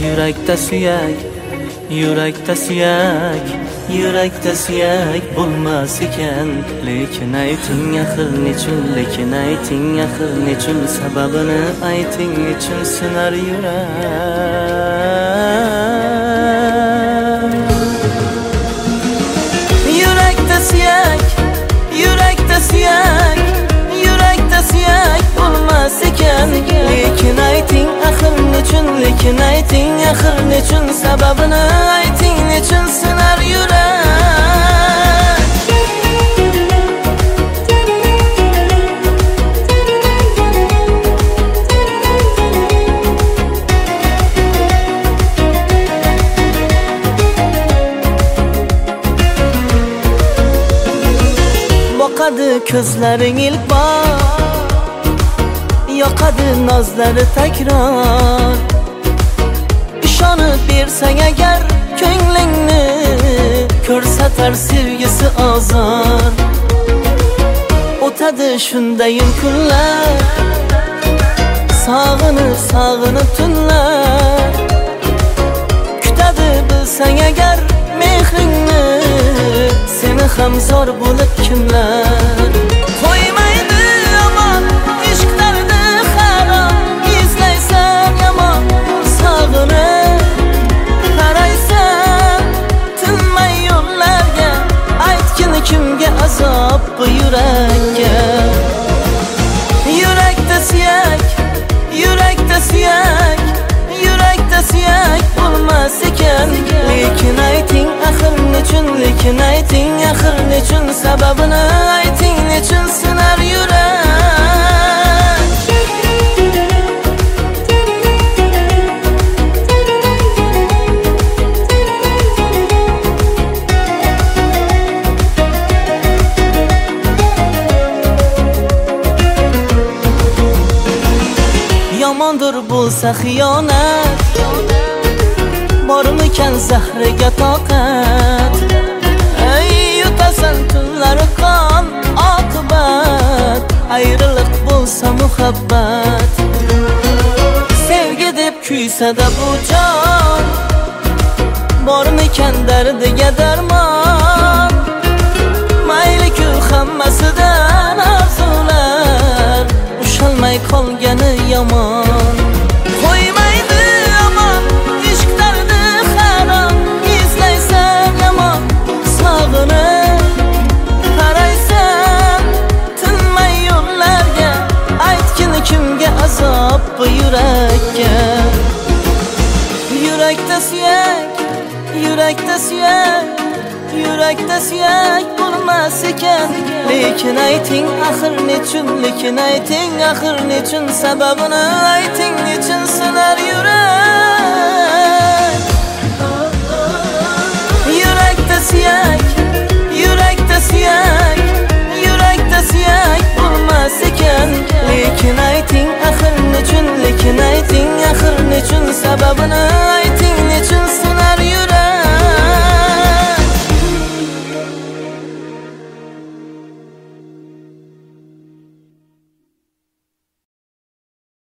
Yurakda suyak, yurakda suyak, yurakda suyak bo'lmas ekan. Lekin ayting axir nechun, lekin ayting axir nechun, sababini ayting nechun sinar yurak. Yurakda suyak, yurakda suyak, yurakda suyak bo'lmas ekan. Lekin ayting axir nechun, lekin ayting axir nechun, sababini ayting nechun sinar yurak. Boqadi ko'zlaring ilk bor, yoqadi nozlari takror. Ishonib bersang agar ko'nglingni, ko'rsatar sevgisi ozor. O'tadi shundayim kunlar, sog'inib tunlar. Kutadi bilsang agar mehringni, seni ham zor bo'lib kimlar. Qo'ymaydi omon ishq dardi harom, izlaysan yomon sog'inib. Qaraysan tinmay yo'llarga, aytgin kimga azob bu yurakka. Yurakda suyak, yurakda suyak, yurakda suyak bo'lmas ekan. Lekin ayting axir nechun, lekin ayting axir nechun, sababini ayting nechun sinar yurak. Yomondir bo'lsa xiyonat, bormikan zahriga toqat. Ey yutasan tunlari qon oqibat, ayriliq bo'lsa muhabbat. Sevgi deb kuysada bu jon, bormikan dardiga darmon. Mayli-ku hammasidan orzular, ushalmay qolgani yomon. Qo'ymaydi omon ishq dardi harom, izlaysan yomon sog'inib. Qaraysan tinmay yo'llarga, aytgin kimga azob bu yurakka. Yurakda suyak, yurakda suyak, yurakda suyak bo'lmas ekan. Lekin ayting axir nechun, lekin ayting axir nechun, sababini ayting nechun sinar yurak. Yurakda suyak, yurakda suyak, yurakda suyak bo'lmas ekan. Lekin ayting axir nechun, lekin ayting axir nechun, sababini